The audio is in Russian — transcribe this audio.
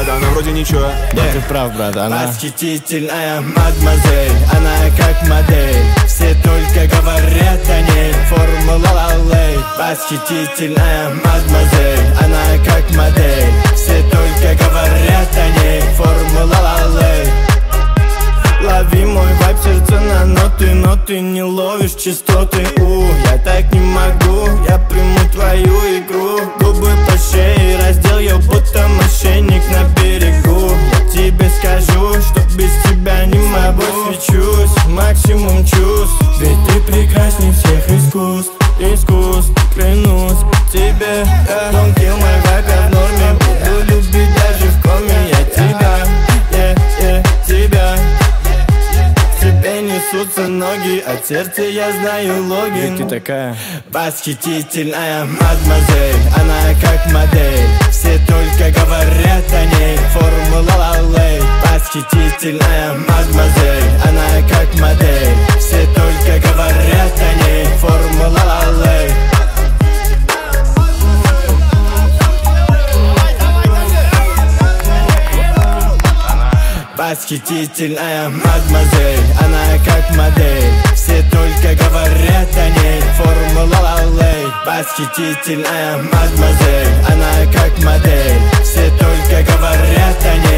брат, она вроде ничего. Да, ты прав, брат, она восхитительная мадемуазель, она как модель, все только говорят о ней. Формула ла-лей. Восхитительная мадемуазель, она как модель, все только говорят о ней. Формула ла-лей. Лови мой вайб, сердце на ноты, но ты не ловишь частоты. Я так не могу, я приму твою игру. Губы по шее, раздел ее, будто мошенник на берегу. Я тебе скажу, что без тебя не могу. Свечусь, максимум чувств, ведь ты прекрасней всех искусств. Клянусь тебе, don't kill my vibe, я в норме. Буду любить даже в коме, я тебя, тебя. Тебе несутся ноги, от сердца я знаю логику. Ты такая восхитительная мадемуазель, она как модель, все только говорят о ней. Формула ла-лей. Восхитительная мадемуазель, она как модель, все только говорят о ней. Формула ла-лей. Восхитительная мадемуазель, она как модель, все только говорят о ней. Формула ла-лей. Восхитительная мадемуазель, она как модель, все только говорят о ней.